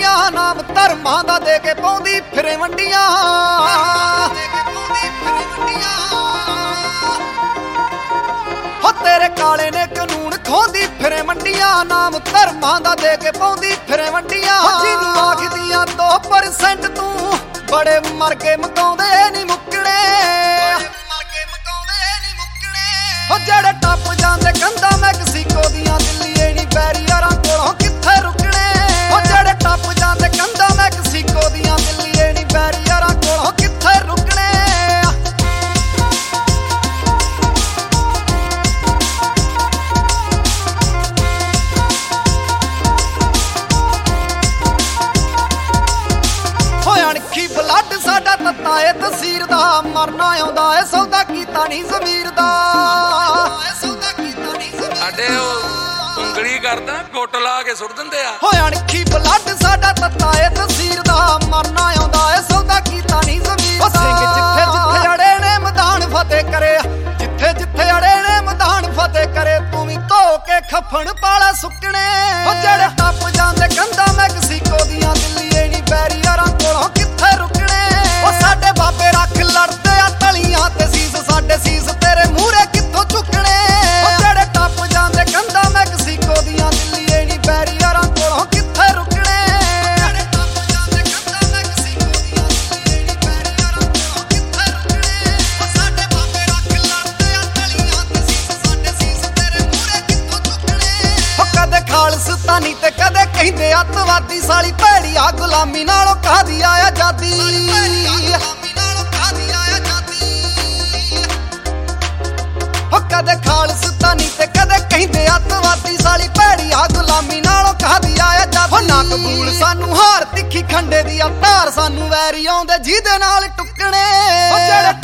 ਵੰਡੀਆਂ ਨਾਮ ਧਰਮਾਂ ਦਾ ਦੇ ਕੇ ਪਾਉਂਦੀ ਫਿਰੇ ਵੰਡੀਆਂ ਹੋ ਤੇਰੇ ਕਾਲੇ ਨੇ ਕਾਨੂੰਨ ਖੋਹਦੀ ਫਿਰੇ ਵੰਡੀਆਂ ਨਾਮ ਧਰਮਾਂ ਦਾ ਦੇ ਕੇ ਪਾਉਂਦੀ ਫਿਰੇ ਵੰਡੀਆਂ ਜਿਹਨੂੰ ਆਖਦੀਆਂ 2% ਤੂੰ ਬੜੇ ਮਰ ਕੇ ਮਕਾਉਂਦੇ ਨੀ ਮੁੱਕਣੇ ਹੋ ਜਿਹੜੇ ਟੱਪ ਜਾਂਦੇ ਕੰਧਾਂ ਮੈਕਸੀਕੋ ਦੀਆਂ ਦਿੱਲੀ ਨੀ ਬੈਰੀਅਰਾਂ ਕੋਲੋਂ ਕਿੱਥੇ ਰੁਕਣੇ ਹੋ ਜਿਹੜੇ ਟੱਪ ਜਾਂਦੇ ਕੰਧਾਂ ਮੈਕਸੀਕੋ ਦੀਆਂ ਦਿੱਲੀ ਨੀ ਬੈਰੀਅਰਾਂ ਕੋਲੋਂ ਕਿੱਥੇ ਰੁਕਣੇ ਅਣਖੀ ਬਲੱਡ ਸਾਡਾ ਤੱਤਾ ਏ ਤਸੀਰ ਦਾ ਮਰਨਾ ਆਉਂਦਾ ਏ ਸੌਦਾ ਕੀਤਾ ਨਹੀਂ ਜ਼ਮੀਰ ਦਾ ਸਾਡੇ ਉਹ ਉਂਗਲੀ ਕਰਦਾ ਗੁੱਟ ਲਾ ਕੇ ਸੁੱਟ ਦਿੰਦੇ ਆ ਹੋਏ ਅਣਖੀ ਬਲੱਡ ਸਾਡਾ ਤੱਤਾ ਏ ਤਸੀਰ ਦਾ ਮਰਨਾ ਆਉਂਦਾ ਏ ਸੌਦਾ ਕੀਤਾ ਨਹੀਂ ਜ਼ਮੀਰ ਦਾ ਸਿੰਘ ਜਿੱਥੇ ਜਿੱਥੇ ਅੜੇ ਨੇ ਮੈਦਾਨ ਫਤਿਹ ਕਰੇ ਜਿੱਥੇ ਜਿੱਥੇ ਅੜੇ ਨੇ ਮੈਦਾਨ ਫਤਿਹ ਕਰੇ ਤੂੰ ਵੀ ਧੋ ਕੇ ਖੱਫਣ ਪਾਲਾ ਸੁੱਕਣੇ ਉਹ ਜਿਹੜੇ ਟੱਪ ਜਾਂਦੇ ਕੰਧਾਂ ਮੈਕਸੀਕੋ ਦੀਆਂ ਦਿੱਲੀ ਨੀ ਬੈਰੀਅਰਾਂ ਕੋਲੋਂ ਕਿੱਥੇ ਰੁਕਣੇ ਉਹ ਸਾਡੇ ਬਾਬੇ ਰੱਖ ਲੜਦੇ ਆ ਤਲੀਆਂ ਤੇ ਸੀਸ ਸਾਡੇ ਸੀਸ ਤੇਰੇ ਮੂਹਰੇ ਕਿੱਥੋਂ ਝੁਕਣੇ ਉਹ ਜਿਹੜੇ ਟੱਪ ਜਾਂਦੇ ਕੰਧਾਂ ਮੈਕਸੀਕੋ ਦੀਆਂ ਦਿੱਲੀ ਨੀ ਬੈਰੀਅਰਾਂ ਕੋਲੋਂ ਕਿੱਥੇ ਰੁਕਣੇ ਜਿਹੜੇ ਟੱਪ ਜਾਂਦੇ ਕੰਧਾਂ ਮੈਕਸੀਕੋ ਦੀਆਂ ਦਿੱਲੀ ਨੀ ਬੈਰੀਅਰਾਂ ਕੋਲੋਂ ਕਿੱਥੇ ਰੁਕਣੇ ਉਹ ਸਾਡੇ ਬਾਬੇ ਰੱਖ ਲੜਦੇ ਆ ਤਲੀਆਂ ਤੇ ਸੀਸ ਸਾਡੇ ਸੀਸ ਤੇਰੇ ਮੂਹਰੇ ਕਿੱਥੋਂ ਝੁਕਣੇ ਉਹ ਕਦੇ ਖਾਲਸਤਾਨੀ ਤੇ ਕਦੇ ਕਹਿੰਦੇ ਅੱਤਵਾਦੀ ਸਾਲੀ ਭੈੜੀ ਆ ਗੁਲਾਮੀ ਨਾਲੋਂ ਕਾਹਦੀ ਆ ਆਜ਼ਾਦੀ ਹੋ ਕਦੇ ਖਾਲਸਤਾਨੀ ਤੇ ਕਦੇ ਕਹਿੰਦੇ ਅੱਤਵਾਦੀ ਸਾਲੀ ਭੈੜੀ ਆ ਗੁਲਾਮੀ ਨਾਲੋਂ ਕਾਹਦੀ ਆ ਆਜ਼ਾਦੀ ਨਾ ਕਬੂਲ ਸਾਨੂੰ ਹਾਰ ਤਿੱਖੀ ਖੰਡੇ ਦੀ ਧਾਰ ਸਾਨੂੰ ਵੈਰੀ ਆਉਂਦੇ ਜਿਹਦੇ ਨਾਲ ਟੁੱਕਣੇ ਉਹ ਜਿਹੜੇ